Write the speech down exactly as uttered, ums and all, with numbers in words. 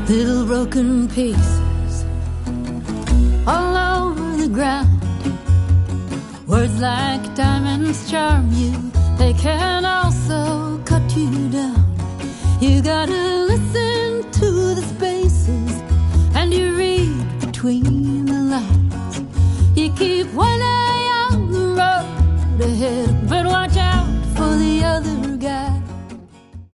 little broken pieces all over the ground. Words like diamonds charm you, they can also cut you down. You gotta listen to the spaces and you read between the lines. You keep one eye on the road ahead, but watch out for the other guy.